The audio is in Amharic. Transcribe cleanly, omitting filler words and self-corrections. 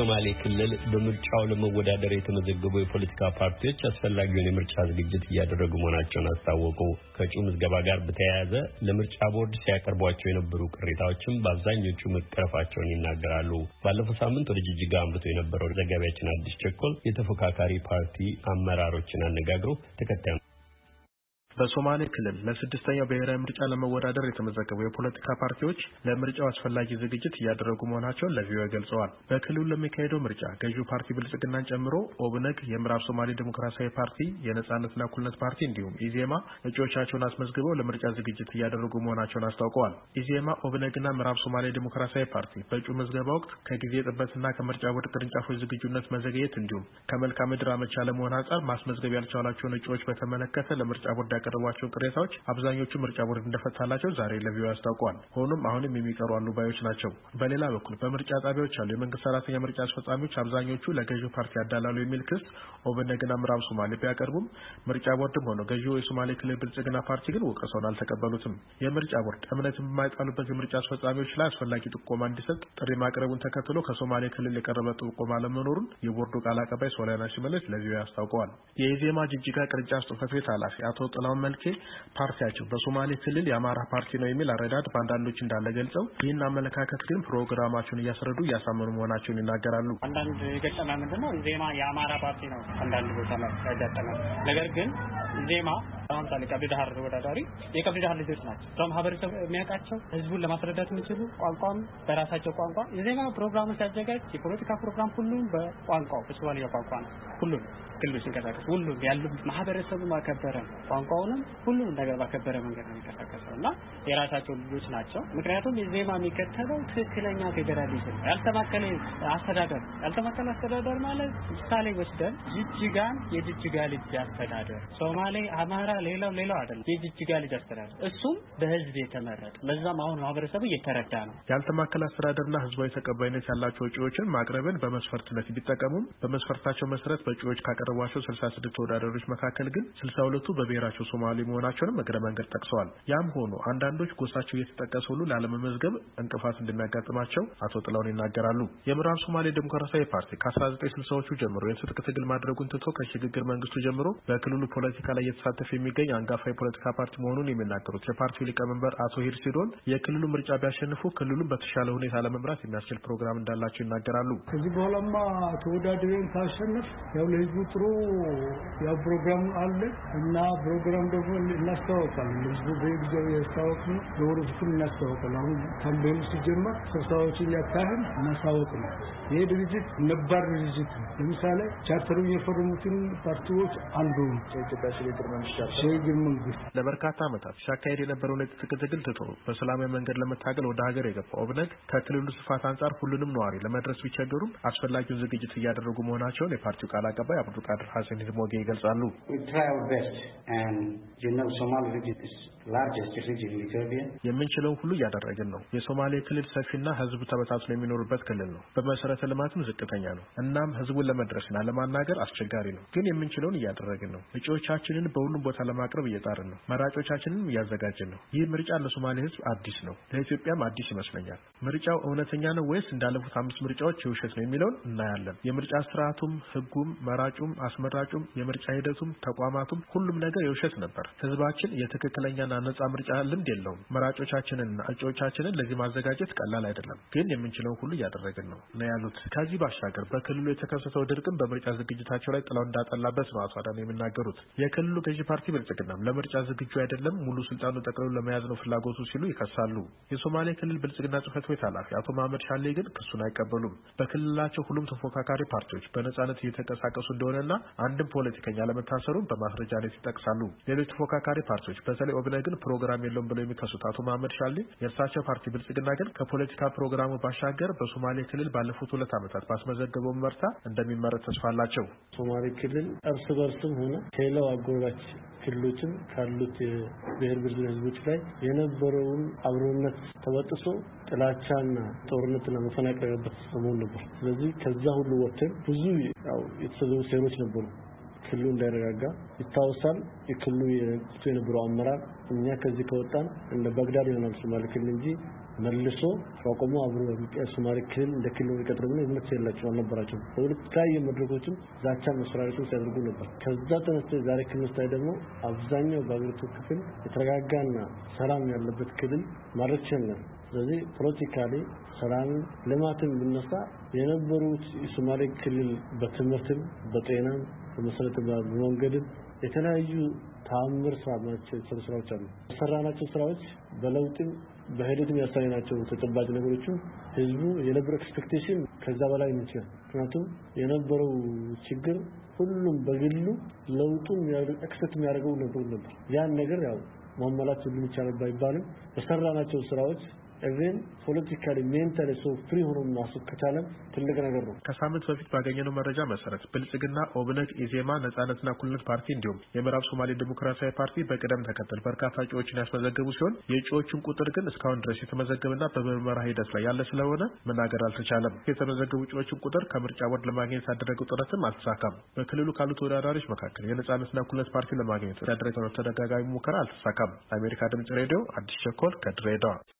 በሶማሌ ክልል በምርጫው ለመወዳደር የተመዘገቡ የፖለቲካ ፓርቲዎች አስፈላጊውን የምርጫ ዝግጅት እያደረጉ መሆናቸውን አስታወቁ። ከእጩ ምዝገባ ጋር በተያያዘ ለምርጫ ቦርድ ሲያቀርቧቸው የነበሩ ቅሬታዎችም በአብዛኞቹ መቀረፋቸውን ይናገራሉ። ባለፈው ሳምንት ወደ ጅጅጋ አምርቶ የነበረው ዘጋቢያችን አዲስ ቸኮል የተፎካካሪ ፓርቲ አመራሮችን አነጋግሮ ተከታዩ በሶማሌ ክልል ለስድስተኛው ብሔራዊ ምርጫ ለመወዳደር የተመዘገቡ የፖለቲካ ፓርቲዎች ለምርጫው አስፈላጊ ዝግጅት እያደረጉ መሆናቸውን ለቪኦኤ ገልጸዋል። በክልሉ ለሚካሄደው ምርጫ ገዢው ፓርቲ ብልጽግናን ጨምሮ ኦብነግ፣ የምዕራብ ሶማሌ ዲሞክራሲያዊ ፓርቲ፣ የነጻነትና እኩልነት ፓርቲ እንዲሁም ኢዜማ እጩዎቻቸውን አስመዝግበው ለምርጫ ዝግጅት እያደረጉ መሆናቸውን አስታውቀዋል። ኢዜማ፣ ኦብነግና ምዕራብ ሶማሌ ዲሞክራሲያዊ ፓርቲ በእጩ ምዝገባ ወቅት ከጊዜ ጥበትና ከምርጫ ቦርድ ቅርንጫፎች ዝግጁነት መዘግየት እንዲሁም ከመልክዓ ምድር አመቺ አለመሆን አንጻር ማስመዝገብ ያልቻላቸውን እጩዎች በተመለከተ ለምርጫ ቦርድ ያቀረቧቸው ቅሬታዎች አብዛኞቹ ምርጫ ቦርድ እንደፈታላቸው ዛሬ ለቪኦኤ አስታውቀዋል። ሆኖም አሁንም የሚቀሩ አሉ ባዮች ናቸው። በሌላ በኩል በምርጫ ጣቢያዎች ያሉ የመንግስት ሰራተኛ ምርጫ አስፈጻሚዎች አብዛኞቹ ለገዢው ፓርቲ ያዳላሉ የሚል ክስ ኦብነግና ምዕራብ ሶማሌ ቢያቀርቡም ምርጫ ቦርድም ሆነ ገዢው የሶማሌ ክልል ብልጽግና ፓርቲ ግን ወቀሰውን አልተቀበሉትም። የምርጫ ቦርድ እምነት የማይጣሉበት የምርጫ አስፈጻሚዎች ላይ አስፈላጊ ጥቆማ እንዲሰጥ ጥሪ ማቅረቡን ተከትሎ ከሶማሌ ክልል የቀረበ ጥቆማ ለመኖሩን የቦርዱ ቃል አቀባይ ሶሊያና ሽመልስ ለቪኦኤ አስታውቀዋል። የኢዜማ ጅጅጋ ቅርንጫፍ ጽሕፈት ቤት ኃላፊ አቶ ጥላሁን መልኬ ፓርቲያቸው በሶማሌ ክልል የአማራ ፓርቲ ነው የሚል አረዳድ በአንዳንዶች እንዳለ ገልጸው ይህን አመለካከት ግን ፕሮግራማቸውን እያስረዱ እያሳመኑ መሆናቸውን ይናገራሉ። አንዳንድ የገጠመ ምንድነው ዜማ የአማራ ፓርቲ ነው አንዳንድ ቦታ ላይ ያጋጠመ ነገር ግን ዜማ ለምሳሌ ቀብሪ ዳህር ወዳዳሪ የቀብሪ ዳህር ልጆች ናቸው። ማህበረሰብ የሚያውቃቸው ህዝቡን ለማስረዳት የሚችሉ ቋንቋም በራሳቸው ቋንቋ የዜማ ፕሮግራም ሲያዘጋጅ የፖለቲካ ፕሮግራም ሁሉም በቋንቋው በሶማሊያ ቋንቋ ነው። ሁሉም ክልሉ ሲንቀሳቀስ ሁሉም ያሉ ማህበረሰቡ ማከበረ ቋንቋውንም ሁሉም ነገር ባከበረ መንገድ ነው የሚንቀሳቀሰውና የራሳቸው ልጆች ናቸው። ምክንያቱም የዜማ የሚከተለው ትክክለኛ ፌደራሊዝም ያልተማከለ አስተዳደር ማለት ምሳሌ ወስደን ጅጅጋን የጅጅጋ ልጅ አስተዳደር ሶማሌ አማራ ሌላው አይደለም የጅጅጋ ልጅ አስተዳደር እሱም በህዝብ የተመረጠ ለዛም አሁን ማህበረሰቡ እየተረዳ ነው። ያልተማከለ አስተዳደርና ህዝባዊ ተቀባይነት ያላቸው እጩዎችን ማቅረብን በመስፈርትነት ቢጠቀሙም በመስፈርታቸው መሰረት በእጩዎች ካቀረቧቸው 66 ተወዳዳሪዎች መካከል ግን 62ቱ በብሔራቸው ሶማሌ መሆናቸውንም እግረ መንገድ ጠቅሰዋል። ያም ሆኖ አንዳንዶች ጎሳቸው እየተጠቀሰ ሁሉ ላለመመዝገብ እንቅፋት እንደሚያጋጥማቸው አቶ ጥላሁን ይናገራሉ። የምዕራብ ሶማሌ ዲሞክራሲያዊ ፓርቲ ከ1960ዎቹ ጀምሮ የትጥቅ ትግል ማድረጉን ትቶ ከሽግግር መንግስቱ ጀምሮ በክልሉ ፖለቲካ ላይ እየተሳተፈ የሚገኝ አንጋፋ የፖለቲካ ፓርቲ መሆኑን የሚናገሩት የፓርቲው ሊቀመንበር አቶ ሂርሲዶን የክልሉ ምርጫ ቢያሸንፉ ክልሉን በተሻለ ሁኔታ ለመምራት የሚያስችል ፕሮግራም እንዳላቸው ይናገራሉ። ከዚህ በኋላማ ተወዳድረን ካሸነፍ ያው ለህዝቡ ጥሩ ያው ፕሮግራም አለ እና ፕሮግራም ደግሞ እናስተዋውቃለን። ህዝቡ በጊዜው ያስተዋውቃል ነው ለወደፊትም እናስተዋውቃለን። አሁን ካምፔኑ ሲጀመር ስብሰባዎችን ያካሂድ እናስተዋውቅ ነው። ይሄ ድርጅት ነባር ድርጅት ነው። ለምሳሌ ቻርተሩ የፈረሙትን ፓርቲዎች አንዱ ሽግግር መንግስት ለበርካታ ዓመታት ሲያካሄድ የነበረውን የትጥቅ ትግል ትቶ በሰላማዊ መንገድ ለመታገል ወደ ሀገር የገባው ኦብነግ ከክልሉ ስፋት አንጻር ሁሉንም ነዋሪ ለመድረስ ቢቸገሩም አስፈላጊውን ዝግጅት እያደረጉ መሆናቸውን የፓርቲው ቃል አቀባይ አብዱልቃድር ሐሰን ሂድሞጌ ይገልጻሉ። የምንችለው ሁሉ እያደረግን ነው። የሶማሌ ክልል ሰፊና ህዝብ ተበታትኖ የሚኖርበት ክልል ነው። በመሰረተ ልማትም ዝቅተኛ ነው። እናም ህዝቡን ለመድረስና ለማናገር አስቸጋሪ ነው። ግን የምንችለውን እያደረግን ነው። እጩዎቻችንን በሁሉም ቦታ ለማቅረብ እየጣርን ነው። መራጮቻችንን እያዘጋጀን ነው። ይህ ምርጫ ለሶማሌ ህዝብ አዲስ ነው፣ ለኢትዮጵያም አዲስ ይመስለኛል። ምርጫው እውነተኛ ነው ወይስ እንዳለፉት 5 ምርጫዎች የውሸት ነው የሚለውን እናያለን። የምርጫ ስርዓቱም ህጉም መራጩም አስመራጩም የምርጫ ሂደቱም ተቋማቱም ሁሉም ነገር የውሸት ነበር። ህዝባችን የትክክለኛና ነጻ ምርጫ ልምድ የለውም። መራጮቻችንና እጩዎቻችንን ለዚህ ማዘጋጀት ቀላል አይደለም። ግን የምንችለው ሁሉ እያደረግን ነው ያሉት። ከዚህ ባሻገር በክልሉ የተከሰተው ድርቅም በምርጫ ዝግጅታቸው ላይ ጥላው እንዳጠላበት ነው አቶ አዳነ የሚናገሩት። የክልሉ ገዢ ፓርቲ ብልጽግናም ለምርጫ ዝግጁ አይደለም፣ ሙሉ ስልጣኑን ጠቅልሎ ለመያዝ ነው ፍላጎቱ ሲሉ ይከሳሉ። የሶማሌ ክልል ብልጽግና ጽሕፈት ቤት ኃላፊ አቶ መሐመድ ሻሌ ግን ክሱን አይቀበሉም። በክልላቸው ሁሉም ተፎካካሪ ፓርቲዎች በነጻነት እየተንቀሳቀሱ እንደሆነና አንድም ፖለቲከኛ ለመታሰሩን በማስረጃነት ይጠቅሳሉ። ሌሎች ተፎካካሪ ፓርቲዎች በተለይ ኦብነግን ፕሮግራም የለውም ብለው የሚከሱት አቶ መሐመድ ሻሌ የእርሳቸው ፓርቲ ብልጽግና ግን ከፖለቲካ ፕሮግራሙ ባሻገር በሶማሌ ክልል ባለፉት 2 ዓመታት ባስመዘገበው ምርታ እንደሚመረጥ ተስፋ አላቸው። ሶማሌ ክልል እርስ በርስም ሆነ ሌላው አጎራባች ክልሎችም ካሉት የብሔር ብሔረሰቦች ህዝቦች ላይ የነበረውን አብሮነት ተበጥሶ ጥላቻና ጦርነትና መፈናቀል ያለበት ሰሞን ነበር። ስለዚህ ከዛ ሁሉ ወጥተን ብዙ የተሰሩ ሴሮች ነበሩ ክልሉ እንዳይረጋጋ ይታወሳል። የክልሉ የነበረው አመራር እኛ ከዚህ ከወጣን እንደ ባግዳድ ይሆናል ሶማሌ ክልል እንጂ መልሶ ተቋቁሞ አብሮ ሶማሌ ክልል እንደ ክልል ይቀጥላል እምነት የላቸው አልነበራቸውም። በሁለተኛ መድረኮችም ዛቻ መስራቶች ሲያደርጉ ነበር። ከዛ ተነስቶ ዛሬ ክልል ላይ ደግሞ አብዛኛው በአገሪቱ ክፍል የተረጋጋና ሰላም ያለበት ክልል ማለት ይችላል። ስለዚህ ፖለቲካሊ ሰላም ልማትን ብነሳ የነበሩት የሶማሌ ክልል በትምህርትም በጤናም በመሰረተ በመንገድም የተለያዩ ታምር ስራዎች አሉ። ሰራናቸው ስራዎች በለውጥም በሂደትም ያሳየናቸው ተጨባጭ ነገሮችን ህዝቡ የነበረው ኤክስፔክቴሽን ከዛ በላይ ነው። ምክንያቱም የነበረው ችግር ሁሉም በግሉ ለውጡን ኤክስፔክት የሚያደርገው ነበር። ያን ነገር ያው ማሟላት ሁሉ ይቻላል ባይባልም በሰራናቸው ስራዎች even politically mentally so free ሆኖ ማሰብ ከቻለ ትልቅ ነገር ነው። ከሳምንት በፊት ባገኘነው መረጃ መሰረት ብልጽግና፣ ኦብነግ፣ ኢዜማ፣ ነጻነትና እኩልነት ፓርቲ እንዲሁም የምዕራብ ሶማሌ ዲሞክራሲያዊ ፓርቲ በቅደም ተከተል በርካታ እጩዎችን ያስመዘገቡ ሲሆን የእጩዎቹን ቁጥር ግን እስካሁን ድረስ የተመዘገበና በምርመራ ሂደት ላይ ያለ ስለሆነ መናገር አልተቻለም። የተመዘገቡ እጩዎችን ቁጥር ከምርጫ ቦርድ ለማግኘት ያደረገው ጥረትም አልተሳካም። በክልሉ ካሉት ተወዳዳሪዎች መካከል የነጻነትና እኩልነት ፓርቲ ለማግኘት ያደረገው ተደጋጋሚ ሙከራ አልተሳካም። አሜሪካ ድምጽ ሬዲዮ አዲስ ቸኮል ከድሬዳዋ